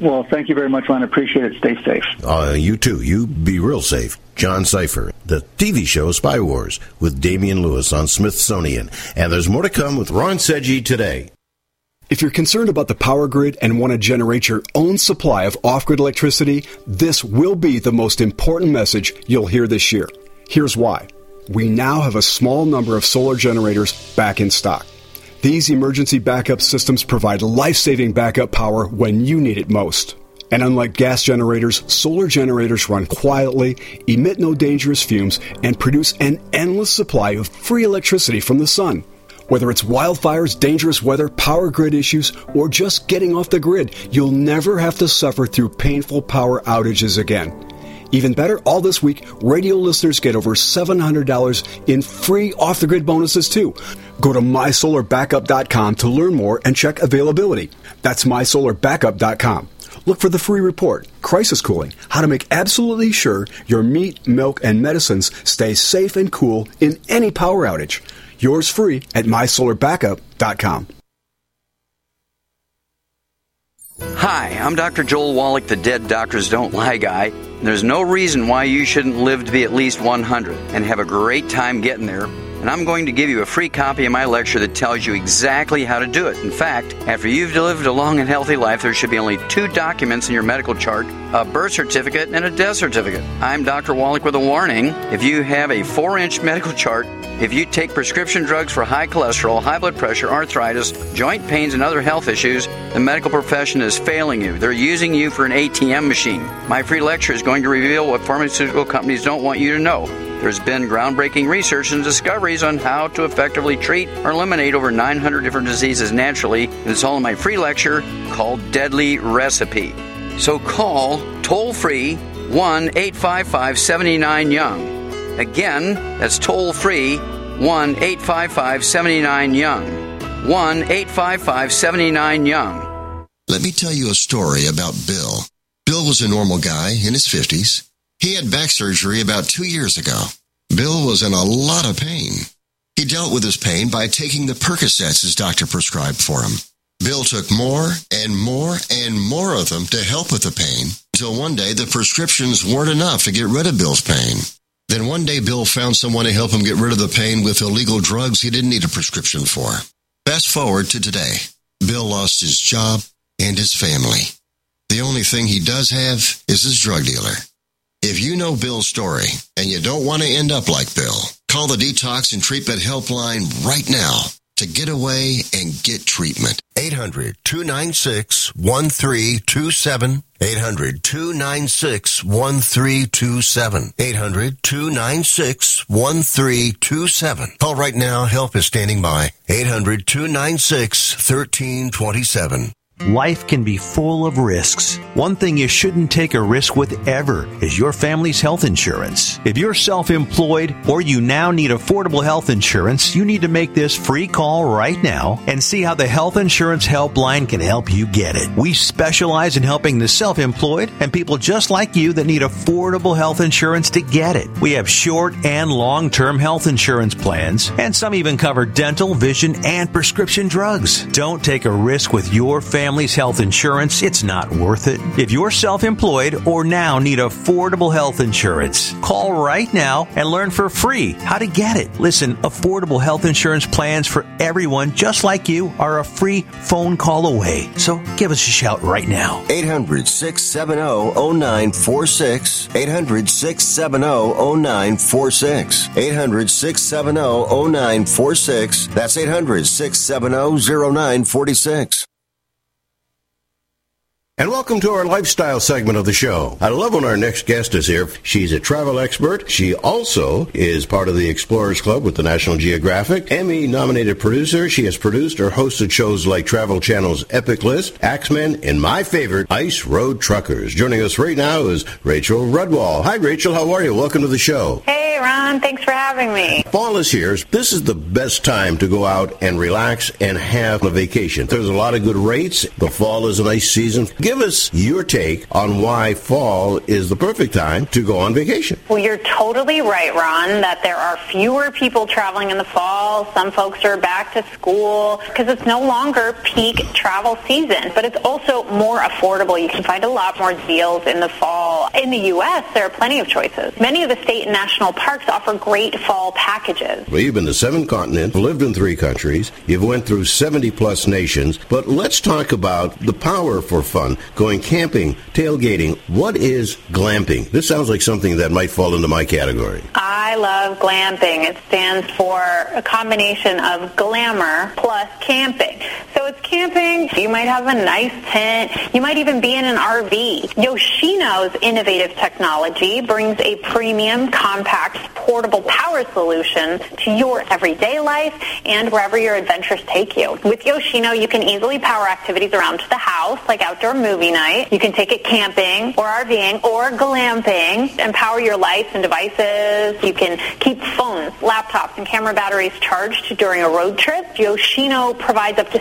Well, thank you very much, Ron. I appreciate it. Stay safe. You too. You be real safe. John Cipher, the TV show Spy Wars with Damian Lewis on Smithsonian. And there's more to come with Ron Seggi today. If you're concerned about the power grid and want to generate your own supply of off-grid electricity, this will be the most important message you'll hear this year. Here's why. We now have a small number of solar generators back in stock. These emergency backup systems provide life-saving backup power when you need it most. And unlike gas generators, solar generators run quietly, emit no dangerous fumes, and produce an endless supply of free electricity from the sun. Whether it's wildfires, dangerous weather, power grid issues, or just getting off the grid, you'll never have to suffer through painful power outages again. Even better, all this week, radio listeners get over $700 in free off-the-grid bonuses, too. Go to mysolarbackup.com to learn more and check availability. That's mysolarbackup.com. Look for the free report, Crisis Cooling, how to make absolutely sure your meat, milk, and medicines stay safe and cool in any power outage. Yours free at mysolarbackup.com. Hi, I'm Dr. Joel Wallach, the Dead Doctors Don't Lie guy. There's no reason why you shouldn't live to be at least 100 and have a great time getting there. And I'm going to give you a free copy of my lecture that tells you exactly how to do it. In fact, after you've lived a long and healthy life, there should be only 2 documents in your medical chart, a birth certificate and a death certificate. I'm Dr. Wallach with a warning. If you have a 4-inch medical chart, if you take prescription drugs for high cholesterol, high blood pressure, arthritis, joint pains, and other health issues, the medical profession is failing you. They're using you for an ATM machine. My free lecture is going to reveal what pharmaceutical companies don't want you to know. There's been groundbreaking research and discoveries on how to effectively treat or eliminate over 900 different diseases naturally, and it's all in my free lecture called Deadly Recipe. So call toll-free 1-855-79-YOUNG. Again, that's toll-free 1-855-79-YOUNG. 1-855-79-YOUNG. Let me tell you a story about Bill. Bill was a normal guy in his 50s. He had back surgery about 2 years ago. Bill was in a lot of pain. He dealt with his pain by taking the Percocets his doctor prescribed for him. Bill took more and more and more of them to help with the pain, until one day the prescriptions weren't enough to get rid of Bill's pain. Then one day Bill found someone to help him get rid of the pain with illegal drugs he didn't need a prescription for. Fast forward to today. Bill lost his job and his family. The only thing he does have is his drug dealer. If you know Bill's story and you don't want to end up like Bill, call the Detox and Treatment Helpline right now to get away and get treatment. 800-296-1327. 800-296-1327. 800-296-1327. Call right now. Help is standing by. 800-296-1327. Life can be full of risks. One thing you shouldn't take a risk with ever is your family's health insurance. If you're self-employed or you now need affordable health insurance, you need to make this free call right now and see how the Health Insurance Helpline can help you get it. We specialize in helping the self-employed and people just like you that need affordable health insurance to get it. We have short and long-term health insurance plans, and some even cover dental, vision, and prescription drugs. Don't take a risk with your family's health insurance. It's not worth it. If you're self-employed or now need affordable health insurance, call right now and learn for free how to get it. Listen, affordable health insurance plans for everyone just like you are a free phone call away. So give us a shout right now. 800-670-0946. 800-670-0946. 800-670-0946. That's 800-670-0946. And welcome to our lifestyle segment of the show. I love when our next guest is here. She's a travel expert. She also is part of the Explorers Club with the National Geographic. Emmy-nominated producer. She has produced or hosted shows like Travel Channel's Epic List, Axemen, and my favorite, Ice Road Truckers. Joining us right now is Rachel Rudwall. Hi, Rachel. How are you? Welcome to the show. Hey, Ron. Thanks for having me. Fall is here. This is the best time to go out and relax and have a vacation. There's a lot of good rates. The fall is a nice season. Give us your take on why fall is the perfect time to go on vacation. Well, you're totally right, Ron, that there are fewer people traveling in the fall. Some folks are back to school because it's no longer peak travel season, but it's also more affordable. You can find a lot more deals in the fall. In the U.S., there are plenty of choices. Many of the state and national parks offer great fall packages. Well, you've been to 7 continents, lived in 3 countries, you've went through 70-plus nations, but let's talk about the power for fun, going camping, tailgating. What is glamping? This sounds like something that might fall into my category. I love glamping. It stands for a combination of glamour plus camping. So it's camping. You might have a nice tent. You might even be in an RV. Yoshino's innovative technology brings a premium, compact, portable power solution to your everyday life and wherever your adventures take you. With Yoshino, you can easily power activities around the house, like outdoor movie night. You can take it camping or RVing or glamping and power your lights and devices. You can keep phones, laptops, and camera batteries charged during a road trip. Yoshino provides up to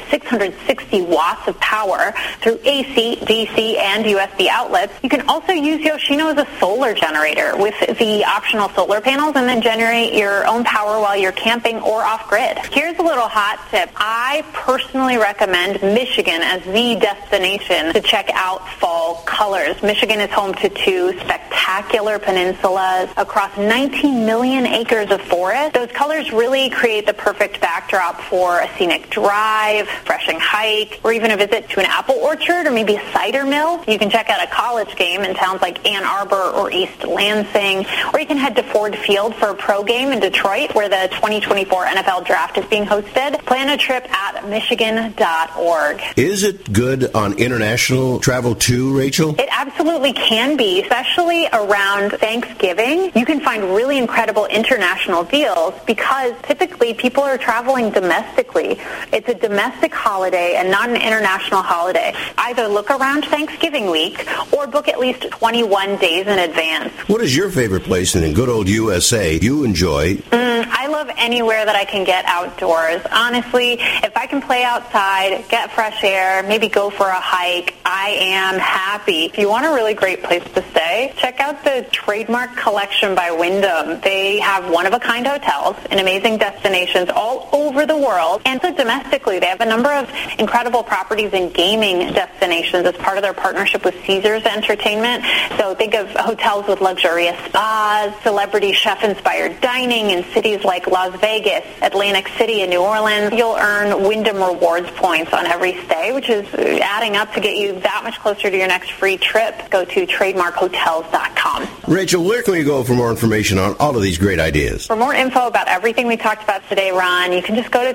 660 watts of power through AC, DC, and USB outlets. You can also use Yoshino as a solar generator with the optional solar panels and then generate your own power while you're camping or off-grid. Here's a little hot tip. I personally recommend Michigan as the destination to check out fall colors. Michigan is home to 2 spectacular peninsulas across 19 million acres of forest. Those colors really create the perfect backdrop for a scenic drive, refreshing hike, or even a visit to an apple orchard or maybe a cider mill. You can check out a college game in towns like Ann Arbor or East Lansing, or you can head to Ford Field for a pro game in Detroit where the 2024 NFL Draft is being hosted. Plan a trip at michigan.org. Is it good on international travel too, Rachel? It absolutely can be, especially around Thanksgiving. You can find really incredible international deals because typically people are traveling domestically. It's a domestic holiday and not an international holiday. Either look around Thanksgiving week or book at least 21 days in advance. What is your favorite place in good old USA you enjoy? I love anywhere that I can get outdoors. Honestly, if I can play outside, get fresh air, maybe go for a hike, I am happy. If you want a really great place to stay, check out the Trademark Collection by Wyndham. They have one-of-a-kind hotels in amazing destinations all over the world. And so domestically, they have a number of incredible properties and gaming destinations as part of their partnership with Caesars Entertainment. So think of hotels with luxurious spas, celebrity chef-inspired dining in cities like Las Vegas, Atlantic City, and New Orleans. You'll earn Wyndham Rewards points on every stay, which is adding up to get you that much closer to your next free trip. Go to trademarkhotels.com. Rachel, where can we go for more information on all of these great ideas? For more info about everything we talked about today, Ron, you can just go to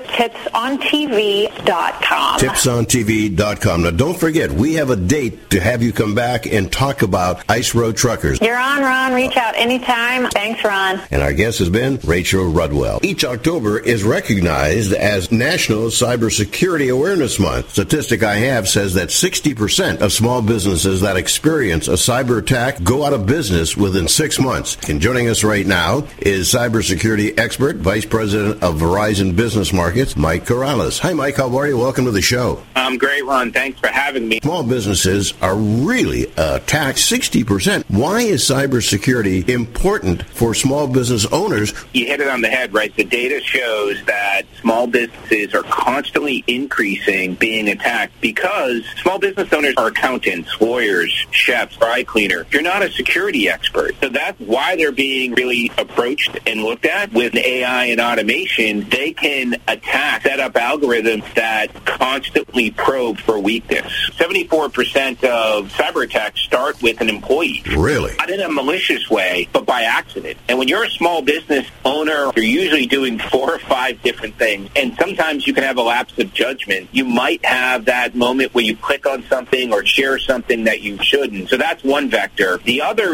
tipsontv.com. Tipsontv.com. Now, don't forget, we have a date to have you come back and talk about Ice Road Truckers. You're on, Ron. Reach out anytime. Thanks, Ron. And our guest has been Rachel Rudwell. Each October is recognized as National Cybersecurity Awareness Month. Statistic I have says that 60% of small businesses that experience a cyber attack go out of business within 6 months. And joining us right now is cybersecurity expert, Vice President of Verizon Business Markets, Mike Corrales. Hi, Mike. How are you? Welcome to the show. I'm great, Ron. Thanks for having me. Small businesses are really attacked 60%. Why is cybersecurity important for small business owners? You hit it on the head, right? The data shows that small businesses are constantly increasing being attacked because small business owners are accountants, lawyers, chefs, dry cleaner. You're not a security expert. So that's why they're being really approached and looked at. With AI and automation, they can attack, set up algorithms that constantly probe for weakness. 74% of cyber attacks start with an employee. Really? Not in a malicious way, but by accident. And when you're a small business owner, you're usually doing 4 or 5 different things. And sometimes you can have a lapse of judgment. You might have that moment where you click on something or share something that you shouldn't. So that's one vector. The other is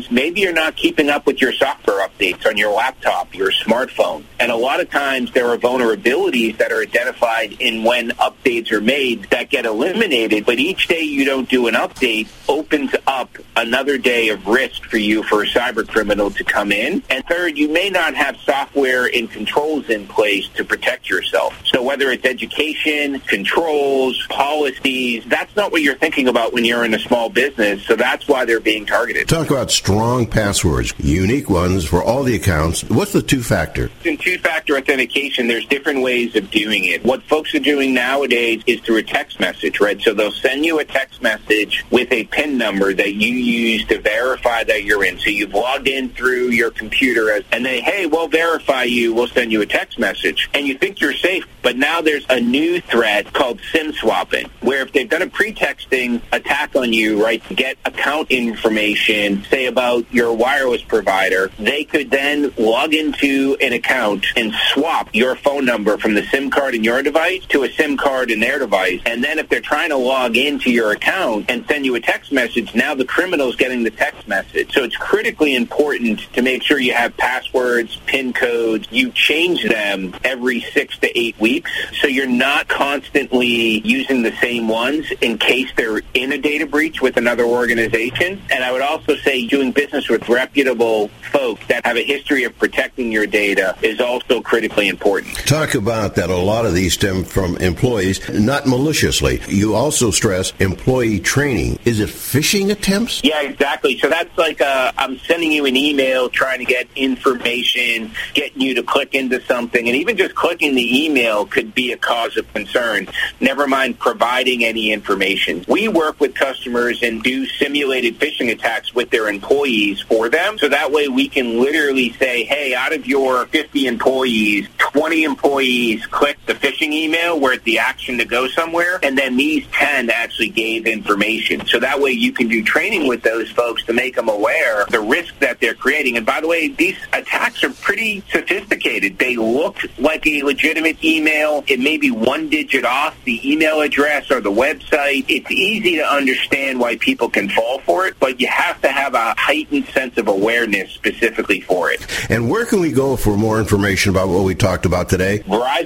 because maybe you're not keeping up with your software updates on your laptop, your smartphone. And a lot of times there are vulnerabilities that are identified in when updates are made that get eliminated, but each day you don't do an update opens up another day of risk for you for a cyber criminal to come in. And third, you may not have software and controls in place to protect yourself. So whether it's education, controls, policies, that's not what you're thinking about when you're in a small business. So that's why they're being targeted. Talk about strong passwords, unique ones for all the accounts. What's the two-factor? In two-factor authentication, there's different ways of doing it. What folks are doing nowadays is through a text message, right? So they'll send you a text message with a PIN number that you use to verify that you're in. So you've logged in through your computer and they, hey, we'll verify you, we'll send you a text message. And you think you're safe, but now there's a new threat called SIM swapping, where if they've done a pretexting attack on you, right, to get account information, say about your wireless provider, they could then log into an account and swap your phone number from the SIM card in your device to a SIM card in their device. And then if they're trying to log into your account and send you a text message, now the criminal's getting the text message. So it's critically important to make sure you have passwords, PIN codes. You change them every 6 to 8 weeks so you're not constantly using the same ones in case they're in a data breach with another organization. And I would also say doing business with reputable folks that have a history of protecting your data is also critically important. Talk about that. A lot of these stem from employees, not maliciously. You also stress employee training. Is it phishing attempts? Yeah, exactly. So that's like I'm sending you an email trying to get information, getting you to click into something, and even just clicking the email could be a cause of concern, never mind providing any information. We work with customers and do simulated phishing attacks with their employees for them, so that way we can literally say, hey, out of your 50 employees, 20 employees clicked the phishing email where it's the action to go somewhere, and then these 10 actually gave information. So that way you can do training with those folks to make them aware of the risk that they're creating. And by the way, these attacks are pretty sophisticated. They look like a legitimate email. It may be one digit off the email address or the website. It's easy to understand why people can fall for it, but you have to have a heightened sense of awareness specifically for it. And where can we go for more information about what we talked about today?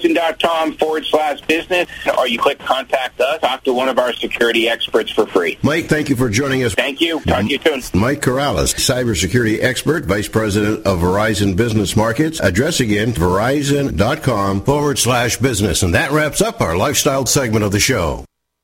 Verizon.com/business, or you click contact us, talk to one of our security experts for free. Mike, thank you for joining us. Thank you. Talk to you soon. Mike Corrales, cybersecurity expert, vice president of Verizon Business Markets. Address again, verizon.com/business. And that wraps up our lifestyle segment of the show.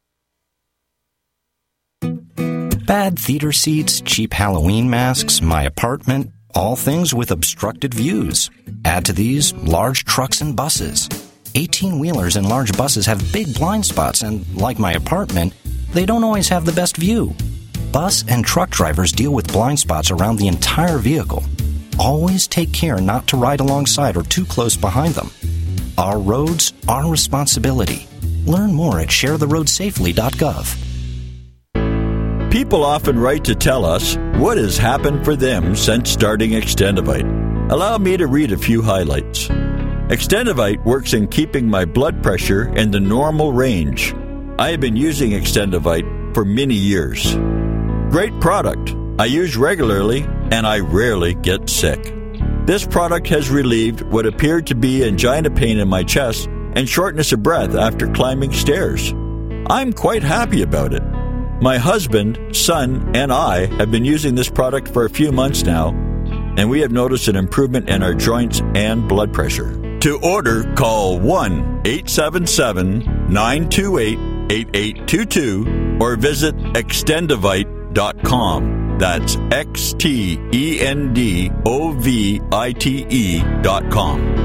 Bad theater seats, cheap Halloween masks, my apartment, all things with obstructed views. Add to these large trucks and buses. 18-wheelers and large buses have big blind spots, and like my apartment, they don't always have the best view. Bus and truck drivers deal with blind spots around the entire vehicle. Always take care not to ride alongside or too close behind them. Our roads, our responsibility. Learn more at sharetheroadsafely.gov. People often write to tell us what has happened for them since starting Extendivite. Allow me to read a few highlights. Extendivite works in keeping my blood pressure in the normal range. I have been using Extendivite for many years. Great product. I use regularly and I rarely get sick. This product has relieved what appeared to be angina pain in my chest and shortness of breath after climbing stairs. I'm quite happy about it. My husband, son, and I have been using this product for a few months now, and we have noticed an improvement in our joints and blood pressure. To order, call 1-877-928-8822 or visit extendivite.com. That's XTENDOVITE.com.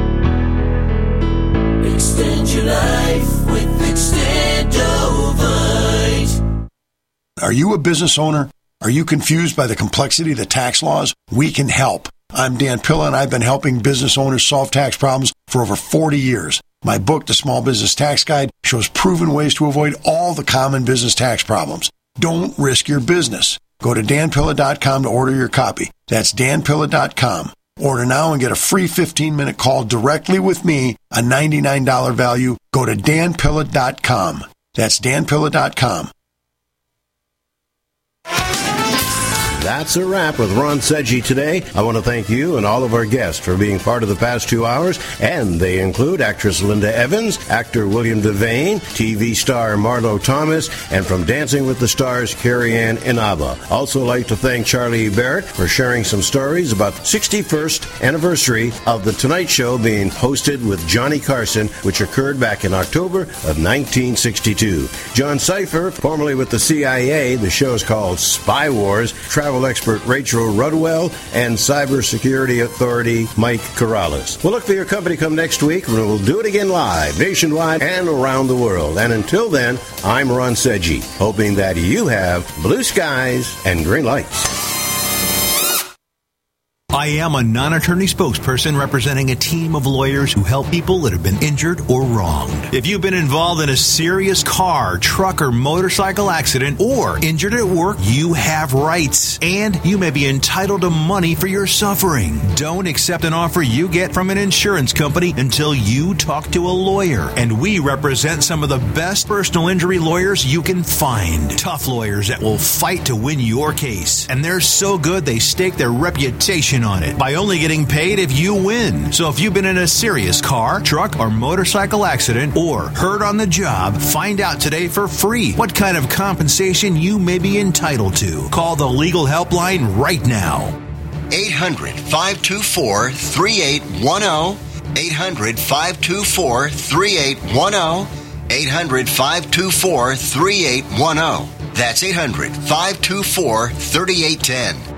Extend your life with Extendovite. Are you a business owner? Are you confused by the complexity of the tax laws? We can help. I'm Dan Pilla, and I've been helping business owners solve tax problems for over 40 years. My book, The Small Business Tax Guide, shows proven ways to avoid all the common business tax problems. Don't risk your business. Go to danpilla.com to order your copy. That's danpilla.com. Order now and get a free 15-minute call directly with me, a $99 value. Go to danpilla.com. That's danpilla.com. That's a wrap with Ron Seggi today. I want to thank you and all of our guests for being part of the past 2 hours, and they include actress Linda Evans, actor William Devane, TV star Marlo Thomas, and from Dancing with the Stars, Carrie Ann Inaba. Also like to thank Charlie Barrett for sharing some stories about the 61st anniversary of The Tonight Show being hosted with Johnny Carson, which occurred back in October of 1962. John Cipher, formerly with the CIA, the show is called Spy Wars, travel expert Rachel Rudwell, and cybersecurity authority Mike Corrales. We'll look for your company come next week when we'll do it again live, nationwide and around the world. And until then, I'm Ron Seggi, hoping that you have blue skies and green lights. I am a non-attorney spokesperson representing a team of lawyers who help people that have been injured or wronged. If you've been involved in a serious car, truck, or motorcycle accident or injured at work, you have rights, and you may be entitled to money for your suffering. Don't accept an offer you get from an insurance company until you talk to a lawyer, and we represent some of the best personal injury lawyers you can find. Tough lawyers that will fight to win your case, and they're so good they stake their reputation on it by only getting paid if you win. So if you've been in a serious car, truck, or motorcycle accident or hurt on the job, find out today for free what kind of compensation you may be entitled to. Call the legal helpline right now. 800-524-3810. 800-524-3810. 800-524-3810. That's 800-524-3810.